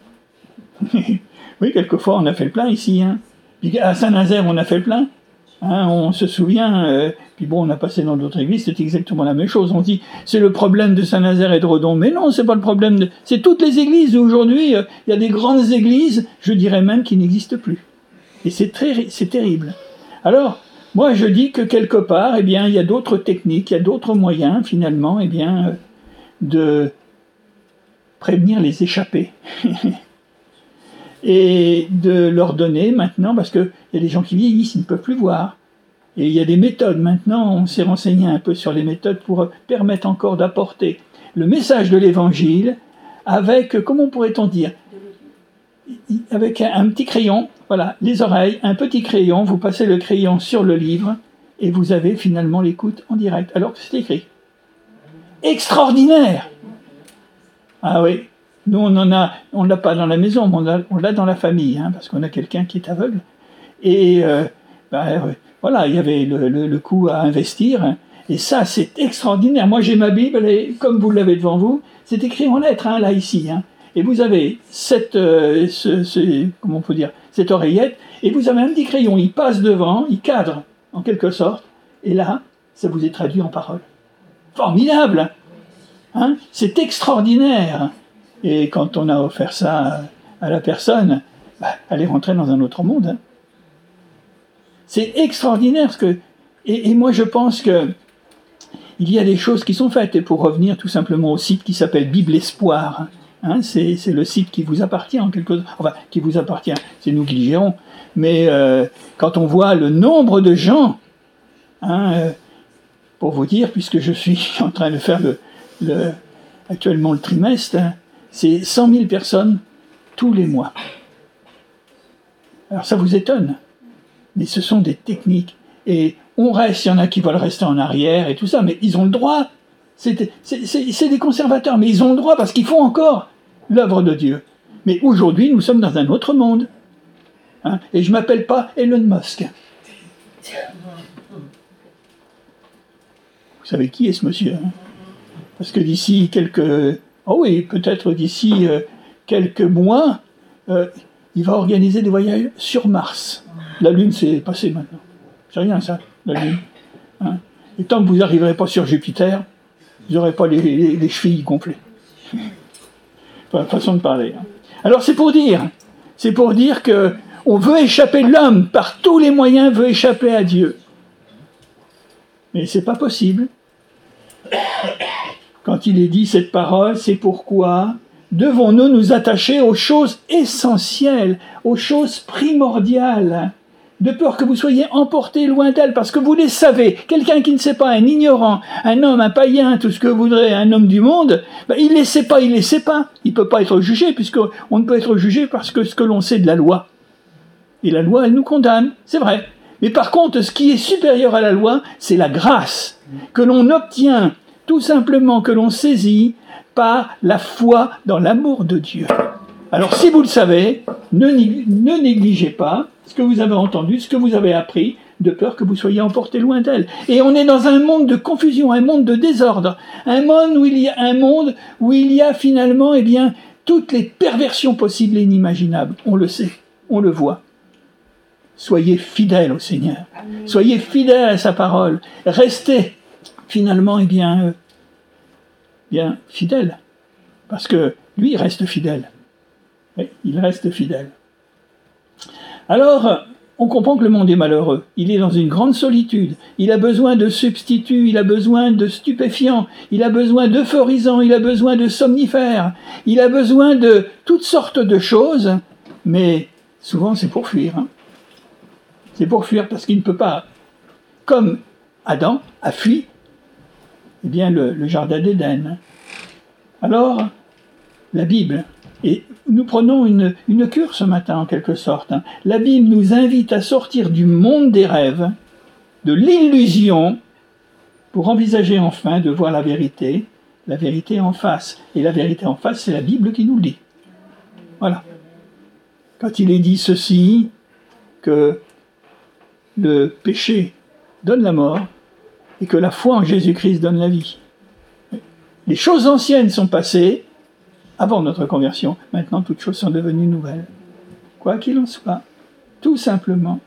Oui, quelquefois on a fait le plein ici, Puis à Saint-Nazaire on a fait le plein, on se souvient, puis bon, on a passé dans d'autres églises, c'est exactement la même chose. On dit, c'est le problème de Saint-Nazaire et de Redon. Mais non, c'est pas le problème c'est toutes les églises. Aujourd'hui, il y a des grandes églises, je dirais même, qui n'existent plus. Et c'est terrible. Alors, moi, je dis que quelque part, il y a d'autres techniques, il y a d'autres moyens, finalement, de prévenir les échappés. Et de leur donner maintenant, parce qu'il y a des gens qui vieillissent, ils ne peuvent plus voir. Et il y a des méthodes maintenant, on s'est renseigné un peu sur les méthodes pour permettre encore d'apporter le message de l'Évangile avec, comment pourrait-on dire, avec un petit crayon, voilà, les oreilles, un petit crayon, vous passez le crayon sur le livre et vous avez finalement l'écoute en direct, alors que c'est écrit. Extraordinaire! Ah oui. Nous, on ne l'a pas dans la maison, mais on l'a dans la famille, parce qu'on a quelqu'un qui est aveugle. Et voilà, il y avait le coût à investir. Et ça, c'est extraordinaire. Moi, j'ai ma Bible, et comme vous l'avez devant vous, c'est écrit en lettres, là, ici. Et vous avez comment on peut dire, cette oreillette, et vous avez un petit crayon. Il passe devant, il cadre, en quelque sorte. Et là, ça vous est traduit en paroles. Formidable! C'est extraordinaire! Et quand on a offert ça à la personne, elle est rentrée dans un autre monde. C'est extraordinaire. Et moi, je pense qu'il y a des choses qui sont faites. Et pour revenir tout simplement au site qui s'appelle Bible Espoir, c'est le site qui vous appartient en quelque sorte. Enfin, qui vous appartient, c'est nous qui le gérons. Mais quand on voit le nombre de gens, pour vous dire, puisque je suis en train de faire actuellement le trimestre, c'est 100 000 personnes tous les mois. Alors ça vous étonne, mais ce sont des techniques. Et on reste, il y en a qui veulent rester en arrière et tout ça, mais ils ont le droit. C'est des conservateurs, mais ils ont le droit parce qu'ils font encore l'œuvre de Dieu. Mais aujourd'hui, nous sommes dans un autre monde. Et je ne m'appelle pas Elon Musk. Vous savez qui est ce monsieur? Parce que d'ici peut-être d'ici quelques mois, il va organiser des voyages sur Mars. La Lune, c'est passé maintenant. C'est rien ça, la Lune. Et tant que vous n'arriverez pas sur Jupiter, vous n'aurez pas les chevilles gonflées. Façon de parler. Alors c'est pour dire que on veut échapper, l'homme, par tous les moyens, veut échapper à Dieu. Mais c'est pas possible. Quand il est dit cette parole, c'est pourquoi devons-nous nous attacher aux choses essentielles, aux choses primordiales, de peur que vous soyez emportés loin d'elles, parce que vous les savez. Quelqu'un qui ne sait pas, un ignorant, un homme, un païen, tout ce que vous voudrez, un homme du monde, il ne les sait pas. Il ne peut pas être jugé, puisqu'on ne peut être jugé parce que ce que l'on sait de la loi. Et la loi, elle nous condamne, c'est vrai. Mais par contre, ce qui est supérieur à la loi, c'est la grâce que l'on obtient, tout simplement que l'on saisit par la foi dans l'amour de Dieu. Alors si vous le savez, ne négligez pas ce que vous avez entendu, ce que vous avez appris, de peur que vous soyez emportés loin d'elle. Et on est dans un monde de confusion, un monde de désordre, un monde où il y a finalement toutes les perversions possibles et inimaginables. On le sait, on le voit. Soyez fidèles au Seigneur. Soyez fidèles à sa parole. Restez finalement, bien fidèles. Parce que lui, il reste fidèle. Oui, il reste fidèle. Alors, on comprend que le monde est malheureux. Il est dans une grande solitude. Il a besoin de substituts, il a besoin de stupéfiants, il a besoin d'euphorisants, il a besoin de somnifères, il a besoin de toutes sortes de choses, mais souvent c'est pour fuir. C'est pour fuir parce qu'il ne peut pas, comme Adam a fui le jardin d'Éden. Alors, la Bible, et nous prenons une cure ce matin en quelque sorte. La Bible nous invite à sortir du monde des rêves, de l'illusion, pour envisager enfin de voir la vérité en face. Et la vérité en face, c'est la Bible qui nous le dit. Voilà. Quand il est dit ceci, que le péché donne la mort et que la foi en Jésus-Christ donne la vie. Les choses anciennes sont passées avant notre conversion. Maintenant, toutes choses sont devenues nouvelles. Quoi qu'il en soit, tout simplement.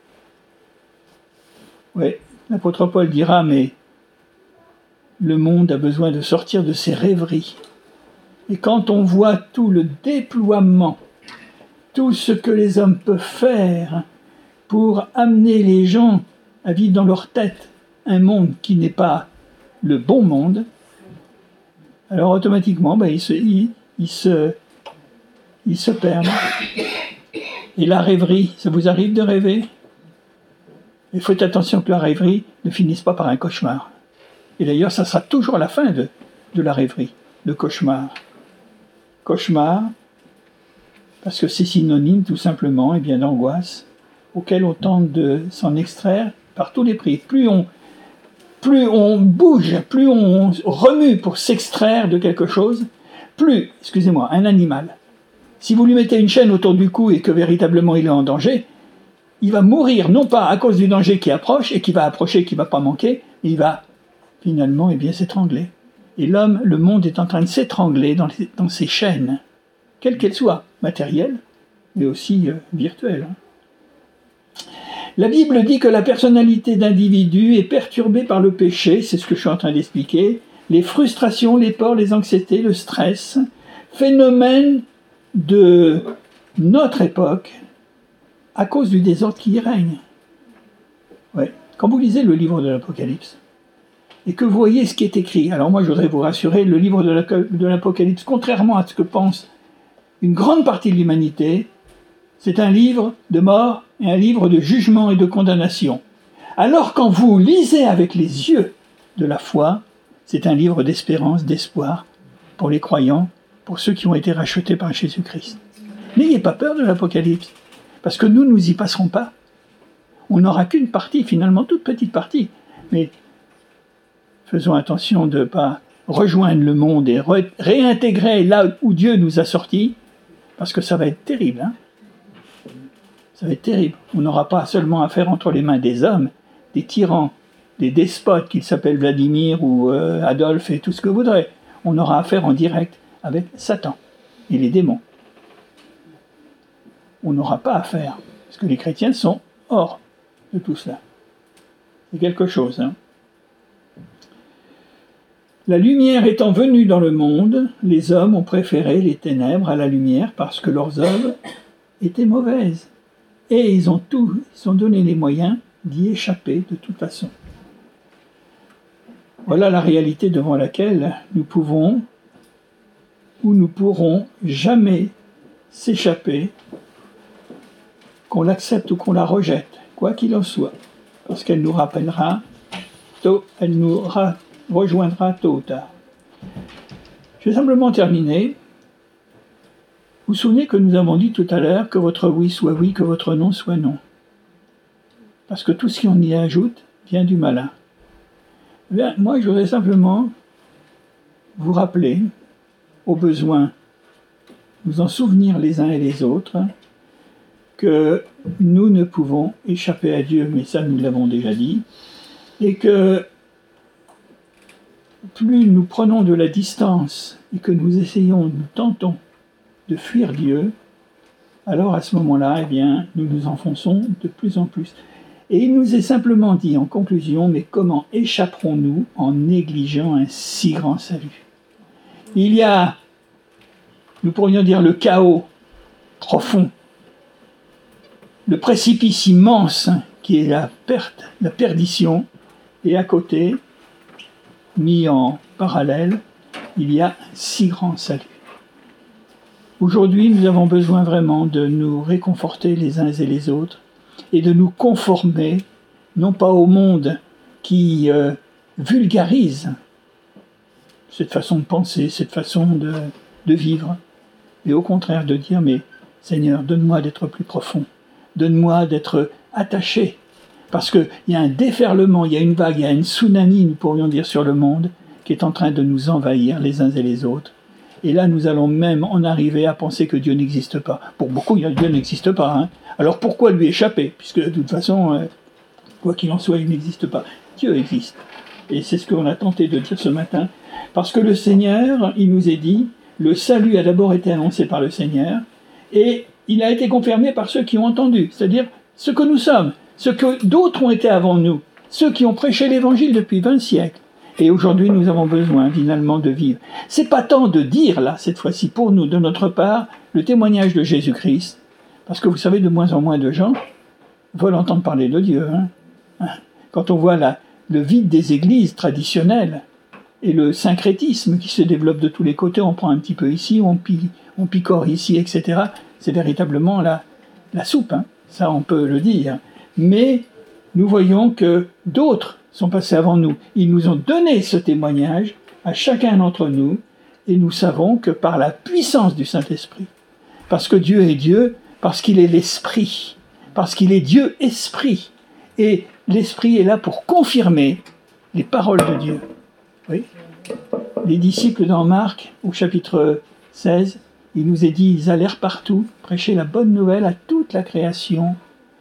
Oui, l'apôtre Paul dira, mais le monde a besoin de sortir de ses rêveries. Et quand on voit tout le déploiement, tout ce que les hommes peuvent faire pour amener les gens à vivre dans leur tête un monde qui n'est pas le bon monde, alors automatiquement, ils se perdent. Et la rêverie, ça vous arrive de rêver? Il faut faire attention que la rêverie ne finisse pas par un cauchemar. Et d'ailleurs, ça sera toujours la fin de la rêverie, le cauchemar. Cauchemar, parce que c'est synonyme tout simplement d'angoisse, auquel on tente de s'en extraire par tous les prix. Plus on bouge, plus on remue pour s'extraire de quelque chose, un animal, si vous lui mettez une chaîne autour du cou et que véritablement il est en danger, il va mourir, non pas à cause du danger qui approche et qui va approcher, qui ne va pas manquer, il va finalement s'étrangler. Et l'homme, le monde est en train de s'étrangler dans ses chaînes, quelles qu'elles soient, matérielles, mais aussi virtuelles. La Bible dit que la personnalité d'individu est perturbée par le péché, c'est ce que je suis en train d'expliquer, les frustrations, les peurs, les anxiétés, le stress, phénomène de notre époque à cause du désordre qui y règne. Ouais. Quand vous lisez le livre de l'Apocalypse et que vous voyez ce qui est écrit, alors moi je voudrais vous rassurer, le livre de l'Apocalypse, contrairement à ce que pense une grande partie de l'humanité, c'est un livre de mort et un livre de jugement et de condamnation. Alors quand vous lisez avec les yeux de la foi, c'est un livre d'espérance, d'espoir pour les croyants, pour ceux qui ont été rachetés par Jésus-Christ. N'ayez pas peur de l'Apocalypse, parce que nous y passerons pas. On n'aura qu'une partie, finalement, toute petite partie. Mais faisons attention de ne pas rejoindre le monde et réintégrer là où Dieu nous a sortis, parce que ça va être terrible. Ça va être terrible. On n'aura pas seulement affaire entre les mains des hommes, des tyrans, des despotes qu'ils s'appellent Vladimir ou Adolphe et tout ce que vous voudrez. On aura affaire en direct avec Satan et les démons. On n'aura pas affaire, parce que les chrétiens sont hors de tout cela. C'est quelque chose. La lumière étant venue dans le monde, les hommes ont préféré les ténèbres à la lumière parce que leurs œuvres étaient mauvaises. Et ils ont donné les moyens d'y échapper de toute façon. Voilà la réalité devant laquelle nous pouvons ou nous pourrons jamais s'échapper, qu'on l'accepte ou qu'on la rejette, quoi qu'il en soit, parce qu'elle nous rappellera, elle nous rejoindra tôt ou tard. Je vais simplement terminer. Vous vous souvenez que nous avons dit tout à l'heure que votre oui soit oui, que votre non soit non. Parce que tout ce qu'on y ajoute vient du malin. Bien, moi, je voudrais simplement vous rappeler, au besoin, nous en souvenir les uns et les autres, que nous ne pouvons échapper à Dieu, mais ça nous l'avons déjà dit, et que plus nous prenons de la distance et que nous tentons de fuir Dieu, alors à ce moment-là, nous nous enfonçons de plus en plus. Et il nous est simplement dit en conclusion, mais comment échapperons-nous en négligeant un si grand salut? Il y a, nous pourrions dire, le chaos profond, le précipice immense qui est la perte, la perdition, et à côté, mis en parallèle, il y a un si grand salut. Aujourd'hui, nous avons besoin vraiment de nous réconforter les uns et les autres et de nous conformer, non pas au monde qui vulgarise cette façon de penser, cette façon de vivre, mais au contraire de dire, mais Seigneur, donne-moi d'être plus profond, donne-moi d'être attaché, parce qu'il y a un déferlement, il y a une vague, il y a une tsunami, nous pourrions dire, sur le monde, qui est en train de nous envahir les uns et les autres. Et là, nous allons même en arriver à penser que Dieu n'existe pas. Pour beaucoup, Dieu n'existe pas. Hein. Alors pourquoi lui échapper? Puisque de toute façon, quoi qu'il en soit, il n'existe pas. Dieu existe. Et c'est ce qu'on a tenté de dire ce matin. Parce que le Seigneur, il nous est dit, le salut a d'abord été annoncé par le Seigneur, et il a été confirmé par ceux qui ont entendu, c'est-à-dire ce que nous sommes, ce que d'autres ont été avant nous, ceux qui ont prêché l'Évangile depuis 20 siècles. Et aujourd'hui, nous avons besoin finalement de vivre. C'est pas tant de dire, là, cette fois-ci, pour nous, de notre part, le témoignage de Jésus-Christ, parce que vous savez, de moins en moins de gens veulent entendre parler de Dieu. Hein. Quand on voit le vide des églises traditionnelles et le syncrétisme qui se développe de tous les côtés, on prend un petit peu ici, on picore ici, etc. C'est véritablement la soupe, hein. Ça on peut le dire. Mais nous voyons que d'autres sont passés avant nous. Ils nous ont donné ce témoignage à chacun d'entre nous, et nous savons que par la puissance du Saint-Esprit, parce que Dieu est Dieu, parce qu'il est l'Esprit, parce qu'il est Dieu Esprit, et l'Esprit est là pour confirmer les paroles de Dieu. Oui. Les disciples dans Marc, au chapitre 16, il nous est dit, ils allèrent partout prêcher la bonne nouvelle à toute la création.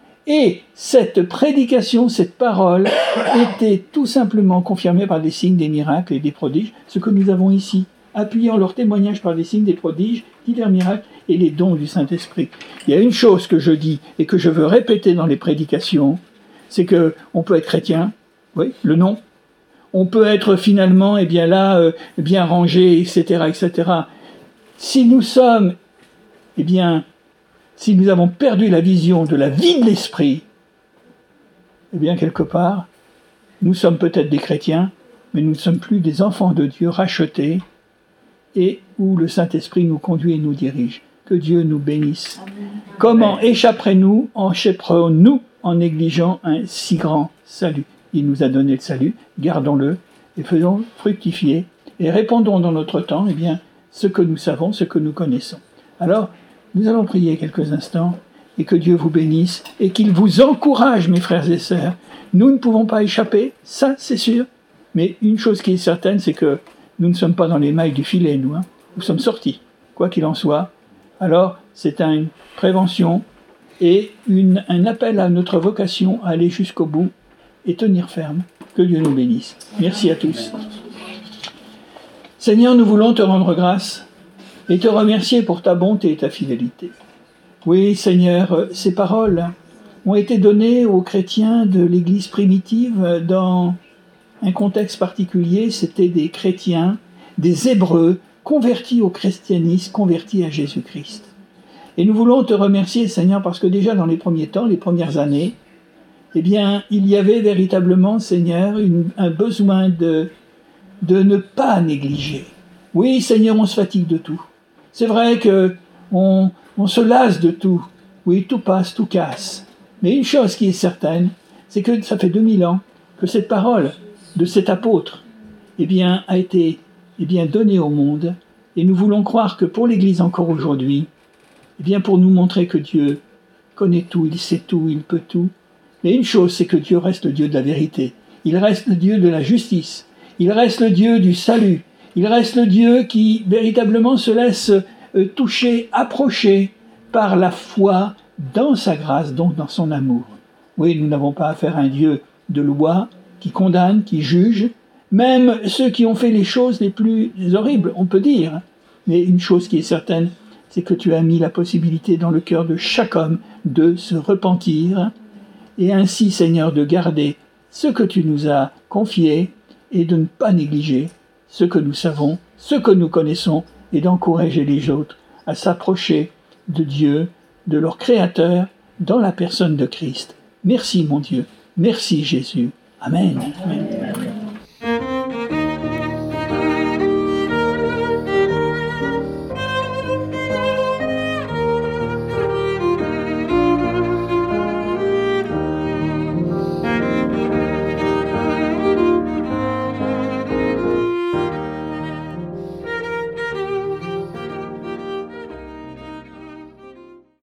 Et cette prédication, cette parole, était tout simplement confirmée par des signes, des miracles et des prodiges, ce que nous avons ici, appuyant leur témoignage par des signes, des prodiges, divers miracles et les dons du Saint-Esprit. Il y a une chose que je dis et que je veux répéter dans les prédications, c'est que on peut être chrétien, oui, le nom. On peut être finalement, eh bien là, bien rangé, etc., etc. Si nous sommes, eh bien, si nous avons perdu la vision de la vie de l'esprit, eh bien, quelque part, nous sommes peut-être des chrétiens, mais nous ne sommes plus des enfants de Dieu rachetés et où le Saint-Esprit nous conduit et nous dirige. Que Dieu nous bénisse. Amen. Comment échapperons-nous en négligeant un si grand salut? Il nous a donné le salut, gardons-le et faisons fructifier et répondons dans notre temps, eh bien, ce que nous savons, ce que nous connaissons. Alors, nous allons prier quelques instants et que Dieu vous bénisse et qu'il vous encourage, mes frères et sœurs. Nous ne pouvons pas échapper, ça c'est sûr, mais une chose qui est certaine, c'est que nous ne sommes pas dans les mailles du filet, nous. Nous sommes sortis, quoi qu'il en soit. Alors, c'est une prévention et un appel à notre vocation à aller jusqu'au bout et tenir ferme. Que Dieu nous bénisse. Merci à tous. Seigneur, nous voulons te rendre grâce et te remercier pour ta bonté et ta fidélité. Oui, Seigneur, ces paroles ont été données aux chrétiens de l'Église primitive dans un contexte particulier. C'était des chrétiens, des Hébreux, convertis au christianisme, convertis à Jésus-Christ. Et nous voulons te remercier, Seigneur, parce que déjà dans les premiers temps, les premières années, eh bien, il y avait véritablement, Seigneur, un besoin de ne pas négliger. Oui, Seigneur, on se fatigue de tout. C'est vrai qu'on se lasse de tout. Oui, tout passe, tout casse. Mais une chose qui est certaine, c'est que ça fait 2000 ans que cette parole de cet apôtre, eh bien, a été donnée au monde. Et nous voulons croire que pour l'Église encore aujourd'hui, eh bien, pour nous montrer que Dieu connaît tout, il sait tout, il peut tout. Mais une chose, c'est que Dieu reste le Dieu de la vérité. Il reste le Dieu de la justice. Il reste le Dieu du salut. Il reste le Dieu qui véritablement se laisse toucher, approcher par la foi dans sa grâce, donc dans son amour. Oui, nous n'avons pas affaire à un Dieu de loi qui condamne, qui juge, même ceux qui ont fait les choses les plus horribles, on peut dire. Mais une chose qui est certaine, c'est que tu as mis la possibilité dans le cœur de chaque homme de se repentir et ainsi, Seigneur, de garder ce que tu nous as confié et de ne pas négliger ce que nous savons, ce que nous connaissons et d'encourager les autres à s'approcher de Dieu, de leur Créateur dans la personne de Christ. Merci mon Dieu, merci Jésus. Amen. Amen.